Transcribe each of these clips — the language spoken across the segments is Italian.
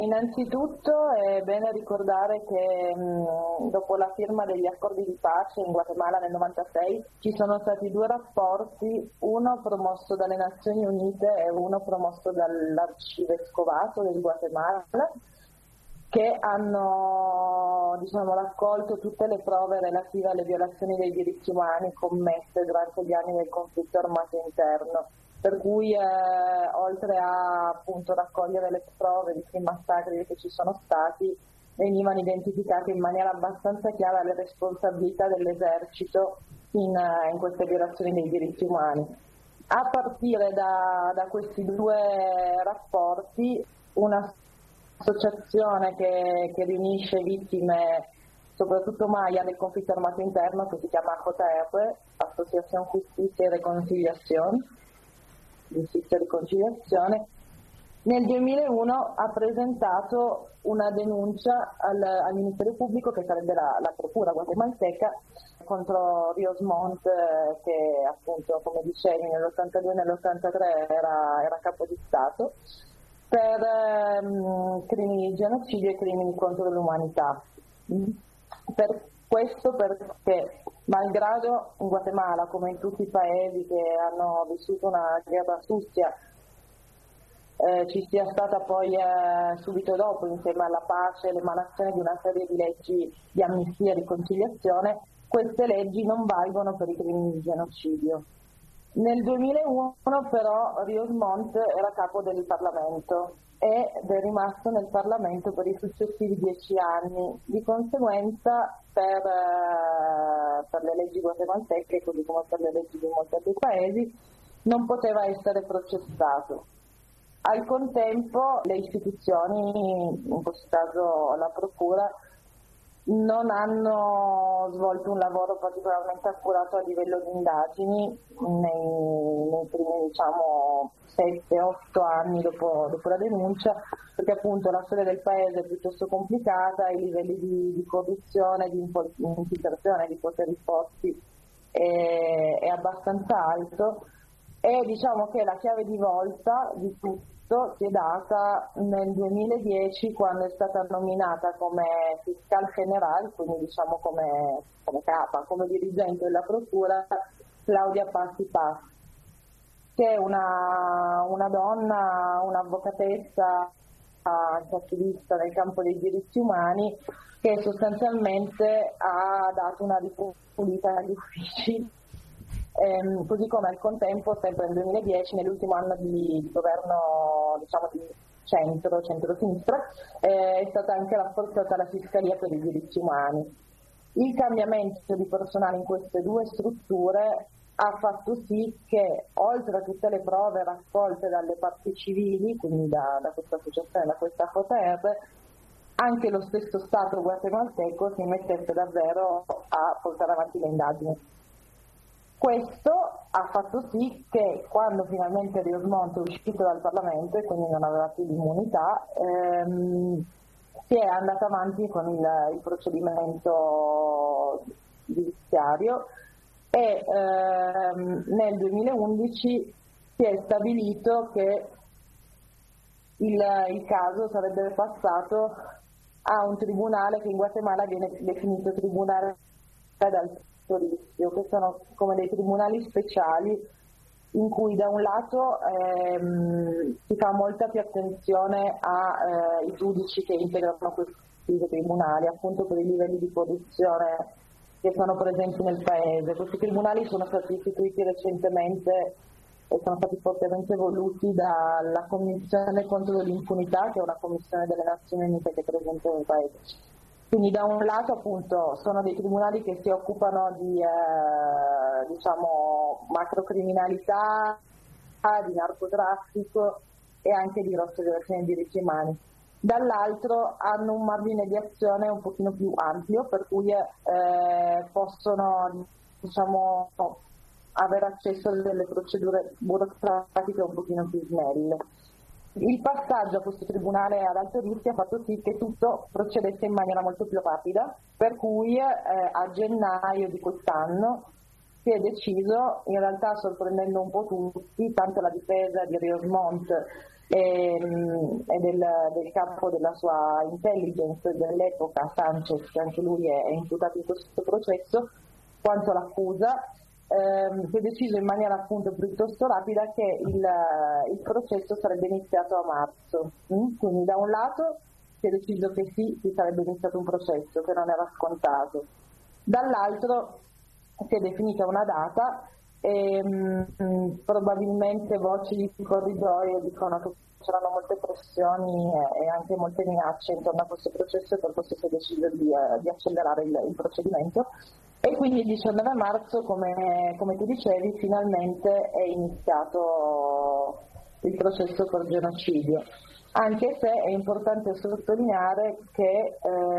Innanzitutto è bene ricordare che dopo la firma degli accordi di pace in Guatemala nel 96 ci sono stati due rapporti, uno promosso dalle Nazioni Unite e uno promosso dall'Arcivescovato del Guatemala, che hanno raccolto tutte le prove relative alle violazioni dei diritti umani commesse durante gli anni del conflitto armato interno. Per cui oltre a appunto raccogliere le prove di quei massacri che ci sono stati, venivano identificate in maniera abbastanza chiara le responsabilità dell'esercito in queste violazioni dei diritti umani. A partire da questi due rapporti, un'associazione che riunisce vittime, soprattutto Maya, del conflitto armato interno, che si chiama AJR, Associación Justicia y Reconciliación, Giustizia e Riconciliazione, nel 2001 ha presentato una denuncia al Ministero Pubblico, che sarebbe la Procura guatemalteca, contro Rios Montt, che appunto, come dicevi, nell'82 e nell'83 era capo di Stato, per crimini di genocidio e crimini contro l'umanità. Per questo perché, malgrado in Guatemala, come in tutti i paesi che hanno vissuto una guerra sussia, ci sia stata poi subito dopo, insieme alla pace, l'emanazione di una serie di leggi di amnistia e riconciliazione, queste leggi non valgono per i crimini di genocidio. Nel 2001 però Rios Montt era capo del Parlamento ed è rimasto nel Parlamento per i successivi 10 anni. Di conseguenza per le leggi guatemalteche, così come per le leggi di molti altri paesi, non poteva essere processato. Al contempo le istituzioni, in questo caso la Procura, non hanno svolto un lavoro particolarmente accurato a livello di indagini nei primi 7-8 anni dopo la denuncia, perché appunto la storia del paese è piuttosto complicata, i livelli di corruzione, di infiltrazione di poteri forti è abbastanza alto, e diciamo che la chiave di volta di tutto si è data nel 2010, quando è stata nominata come fiscal generale, quindi diciamo come capa, come dirigente della Procura, Claudia Pazzi Paz, che è una donna, un'avvocatessa, anche attivista nel campo dei diritti umani, che sostanzialmente ha dato una ripulita agli uffici. Così come al contempo, sempre nel 2010, nell'ultimo anno di governo di centro-sinistra, è stata anche rafforzata la Fiscalia per i diritti umani. Il cambiamento di personale in queste due strutture ha fatto sì che, oltre a tutte le prove raccolte dalle parti civili, quindi da questa associazione, da questa FOTR, anche lo stesso Stato guatemalteco si mettesse davvero a portare avanti le indagini. Questo ha fatto sì che, quando finalmente Rios Montt è uscito dal Parlamento e quindi non aveva più l'immunità, si è andata avanti con il procedimento giudiziario e nel 2011 si è stabilito che il caso sarebbe passato a un tribunale che in Guatemala viene definito tribunale d'alto rischio, che sono come dei tribunali speciali in cui da un lato si fa molta più attenzione ai giudici che integrano questi tribunali, appunto per i livelli di corruzione che sono presenti nel paese. Questi tribunali sono stati istituiti recentemente e sono stati fortemente voluti dalla Commissione contro l'impunità, che è una commissione delle Nazioni Unite che è presente nel paese. Quindi da un lato appunto sono dei tribunali che si occupano di macrocriminalità, di narcotraffico e anche di grosse violazioni dei diritti umani. Dall'altro hanno un margine di azione un pochino più ampio, per cui possono avere accesso a delle procedure burocratiche un pochino più snelle. Il passaggio a questo tribunale ad alto rischio ha fatto sì che tutto procedesse in maniera molto più rapida, per cui a gennaio di quest'anno si è deciso, in realtà sorprendendo un po' tutti, tanto la difesa di Rios Montt e del capo della sua intelligence dell'epoca, Sanchez, che anche lui è imputato in questo processo, quanto l'accusa. Si è deciso in maniera appunto piuttosto rapida che il processo sarebbe iniziato a marzo. Quindi da un lato si è deciso che sì, si sarebbe iniziato un processo, che non era scontato. Dall'altro si è definita una data e probabilmente voci di corridoio dicono che c'erano molte pressioni e anche molte minacce intorno a questo processo, e per questo si è deciso di accelerare il procedimento. E quindi il 19 marzo, come tu dicevi, finalmente è iniziato il processo per genocidio, anche se è importante sottolineare che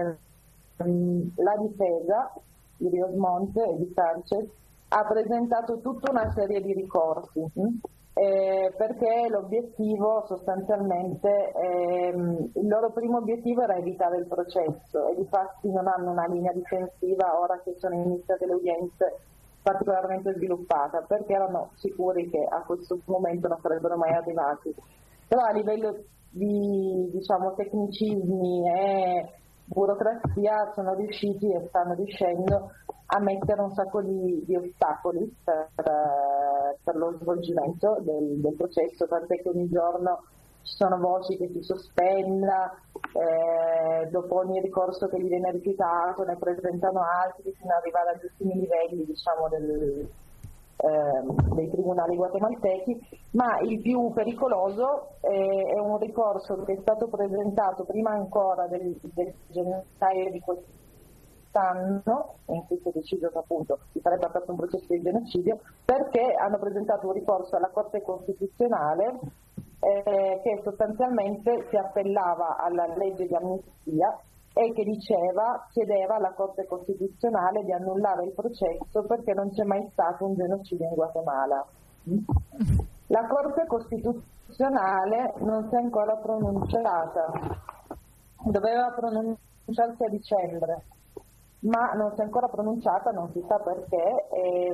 la difesa di Rios Montt e di Sanchez ha presentato tutta una serie di ricorsi, perché l'obiettivo sostanzialmente, il loro primo obiettivo era evitare il processo, e difatti non hanno una linea difensiva ora che sono iniziate le udienze particolarmente sviluppata, perché erano sicuri che a questo momento non sarebbero mai arrivati. Però a livello di tecnicismi e burocrazia sono riusciti e stanno riuscendo a mettere un sacco di ostacoli per lo svolgimento del processo, tant'è che ogni giorno ci sono voci che si sospenda, dopo ogni ricorso che gli viene rifiutato ne presentano altri fino ad arrivare agli ultimi livelli dei tribunali guatemaltechi, ma il più pericoloso è un ricorso che è stato presentato prima ancora del gennaio di quest'anno, in cui si è deciso che appunto si sarebbe aperto un processo di genocidio, perché hanno presentato un ricorso alla Corte Costituzionale che sostanzialmente si appellava alla legge di amnistia e che chiedeva alla Corte Costituzionale di annullare il processo perché non c'è mai stato un genocidio in Guatemala. La Corte Costituzionale non si è ancora pronunciata, doveva pronunciarsi a dicembre, ma non si è ancora pronunciata, non si sa perché,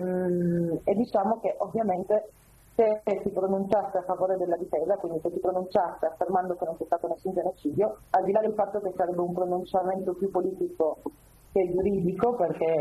e diciamo che ovviamente se si pronunciasse a favore della difesa, quindi se si pronunciasse affermando che non c'è stato nessun genocidio, al di là del fatto che sarebbe un pronunciamento più politico che giuridico, perché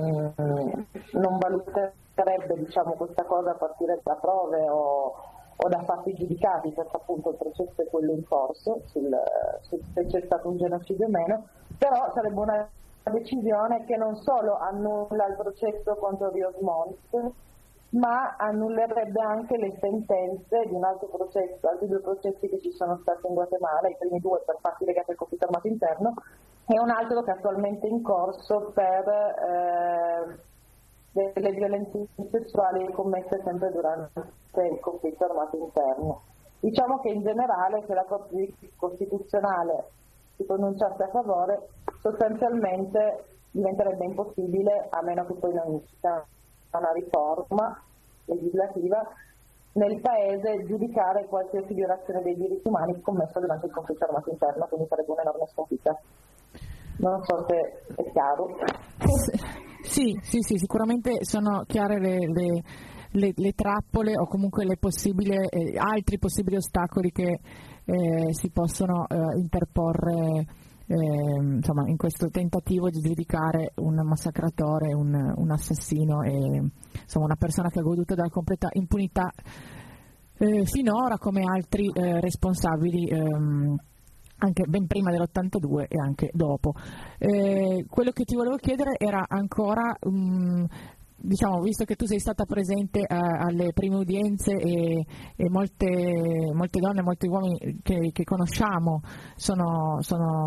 non valuterebbe questa cosa a partire da prove o da fatti giudicati, perché appunto il processo è quello in corso, se c'è stato un genocidio o meno, però sarebbe una decisione che non solo annulla il processo contro Rios Montt, ma annullerebbe anche le sentenze di un altro processo, altri due processi che ci sono stati in Guatemala, i primi due per fatti legati al conflitto armato interno e un altro che è attualmente in corso per delle violenze sessuali commesse sempre durante il conflitto armato interno. Diciamo che in generale, se la Corte Costituzionale si pronunciasse a favore, sostanzialmente diventerebbe impossibile, a meno che poi non inizi una riforma legislativa nel paese, giudicare qualsiasi violazione dei diritti umani commessa durante il conflitto armato interno, quindi sarebbe un'enorme sconfitta. Non so se è chiaro. Sì, sicuramente sono chiare le trappole o comunque altri possibili ostacoli che si possono interporre in questo tentativo di giudicare un massacratore, un assassino e una persona che ha goduto della completa impunità finora, come altri responsabili anche ben prima dell'82 e anche dopo. Quello che ti volevo chiedere era ancora visto che tu sei stata presente alle prime udienze e molte donne, molti uomini che conosciamo sono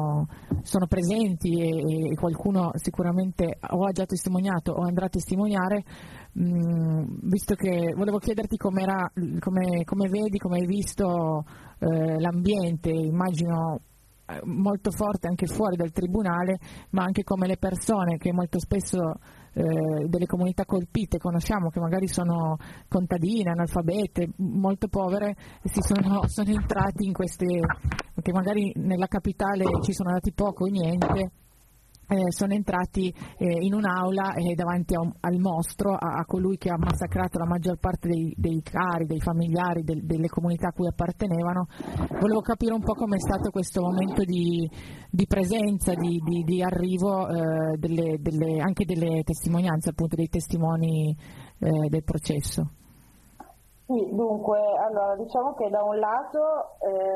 presenti e qualcuno sicuramente o ha già testimoniato o andrà a testimoniare, visto che volevo chiederti come vedi, come hai visto l'ambiente, immagino molto forte anche fuori dal tribunale, ma anche come le persone che molto spesso delle comunità colpite conosciamo, che magari sono contadine, analfabete, molto povere, sono entrati in queste, che magari nella capitale ci sono andati poco o niente, sono entrati in un'aula davanti al mostro, a colui che ha massacrato la maggior parte dei cari, dei familiari, delle comunità a cui appartenevano. Volevo capire un po' com'è stato questo momento di presenza, di arrivo anche delle testimonianze, appunto dei testimoni del processo. Sì, dunque, allora diciamo che da un lato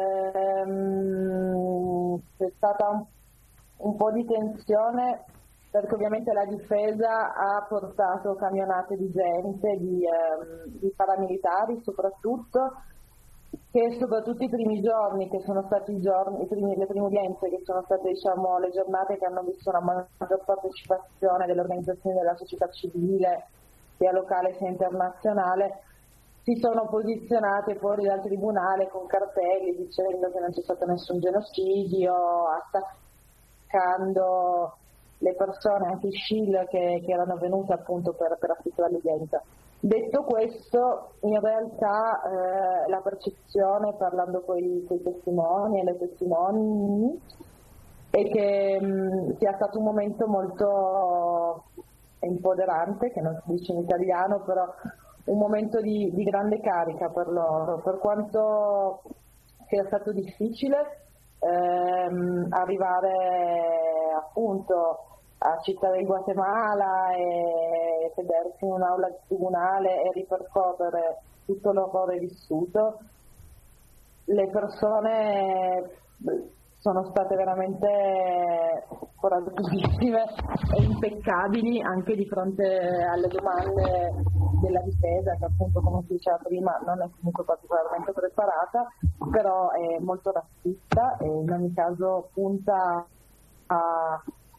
c'è stata un po' di tensione, perché ovviamente la difesa ha portato camionate di gente, di paramilitari soprattutto, che soprattutto i primi giorni, che sono stati le prime udienze, che sono state diciamo le giornate che hanno visto una maggior partecipazione delle organizzazioni della società civile, sia locale sia internazionale, si sono posizionate fuori dal tribunale con cartelli dicendo che non c'è stato nessun genocidio, attaccando le persone, anche i Scil che erano venute appunto per assistere all'udienza. Detto questo, in realtà la percezione, parlando con i testimoni e le testimoni, è che sia stato un momento molto empoderante, che non si dice in italiano, però un momento di grande carica per loro, per quanto sia stato difficile arrivare appunto a Città del Guatemala e sedersi in un'aula di tribunale e ripercorrere tutto l'orrore vissuto. Le persone sono state veramente coraggiosissime e impeccabili anche di fronte alle domande della difesa, che appunto, come si diceva prima, non è comunque particolarmente preparata, però è molto razzista e in ogni caso punta a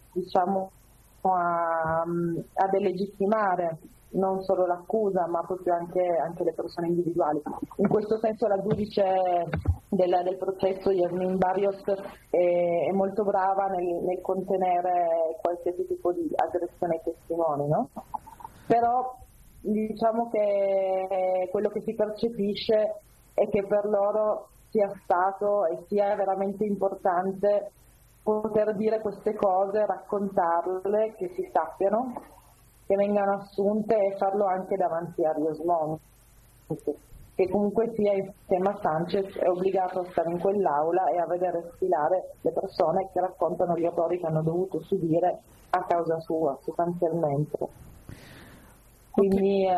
delegittimare non solo l'accusa ma proprio anche le persone individuali. In questo senso la giudice del processo, Yasmin Barrios, è molto brava nel contenere qualsiasi tipo di aggressione ai testimoni, no? Però diciamo che quello che si percepisce è che per loro sia stato e sia veramente importante poter dire queste cose, raccontarle, che si sappiano, che vengano assunte e farlo anche davanti a Rios Monti, che comunque sia insieme a Sanchez è obbligato a stare in quell'aula e a vedere sfilare le persone che raccontano gli orrori che hanno dovuto subire a causa sua, sostanzialmente. Quindi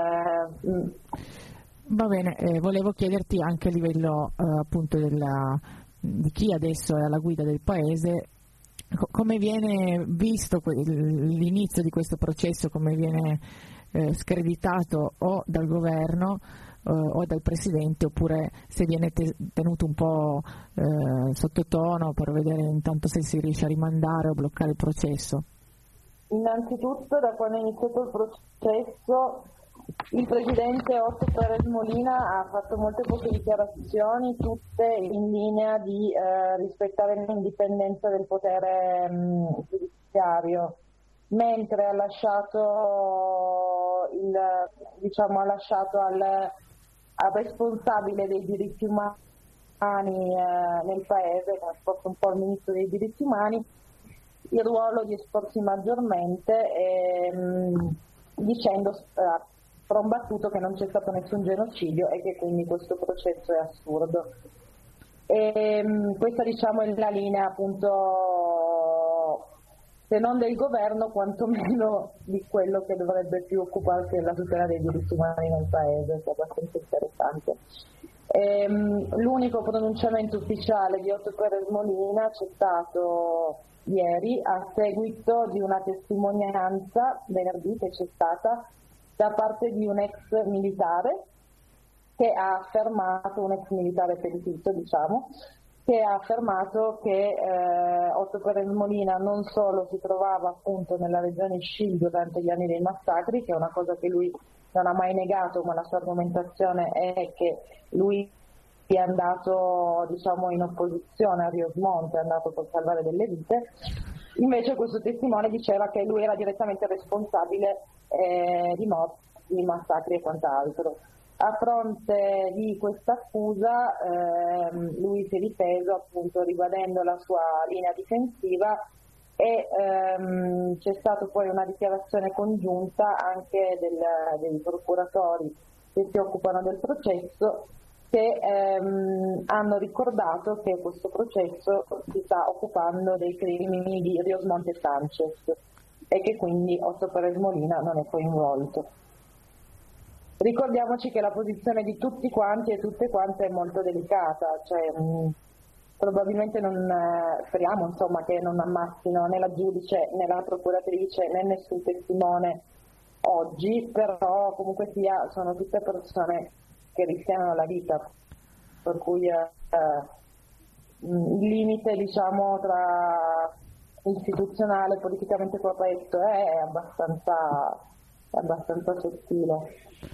va bene, volevo chiederti anche a livello appunto di chi adesso è alla guida del paese, come viene visto l'inizio di questo processo, come viene screditato o dal governo o dal presidente, oppure se viene tenuto un po' sottotono per vedere intanto se si riesce a rimandare o bloccare il processo? Innanzitutto, da quando è iniziato il processo, il presidente Otto Pérez Molina ha fatto molte poche dichiarazioni, tutte in linea di rispettare l'indipendenza del potere giudiziario, mentre ha lasciato al responsabile dei diritti umani nel paese, che è forse un po' il ministro dei diritti umani, il ruolo di esporsi maggiormente, dicendo trombattuto che non c'è stato nessun genocidio e che quindi questo processo è assurdo. Questa diciamo è la linea appunto, se non del governo, quantomeno di quello che dovrebbe più occuparsi della tutela dei diritti umani nel paese, che è abbastanza interessante. L'unico pronunciamento ufficiale di Otto Pérez Molina c'è stato ieri a seguito di una testimonianza venerdì che c'è stata da parte di un ex militare che ha affermato, un ex militare pentito diciamo, che ha affermato che Otto Pérez Molina non solo si trovava appunto nella regione Scil durante gli anni dei massacri, che è una cosa che lui non ha mai negato, ma la sua argomentazione è che lui è andato diciamo in opposizione a Rios Monti, è andato per salvare delle vite. Invece questo testimone diceva che lui era direttamente responsabile di morti, di massacri e quant'altro. A fronte di questa accusa lui si è difeso appunto ribadendo la sua linea difensiva e c'è stata poi una dichiarazione congiunta anche dei procuratori che si occupano del processo, che hanno ricordato che questo processo si sta occupando dei crimini di Rios Monte Sanchez e che quindi Otto Perez Molina non è coinvolto. Ricordiamoci che la posizione di tutti quanti e tutte quante è molto delicata, cioè probabilmente speriamo insomma che non ammazzino né la giudice né la procuratrice né nessun testimone oggi, però comunque sia sono tutte persone che rischiano la vita, per cui il limite diciamo tra istituzionale e politicamente corretto è abbastanza sottile.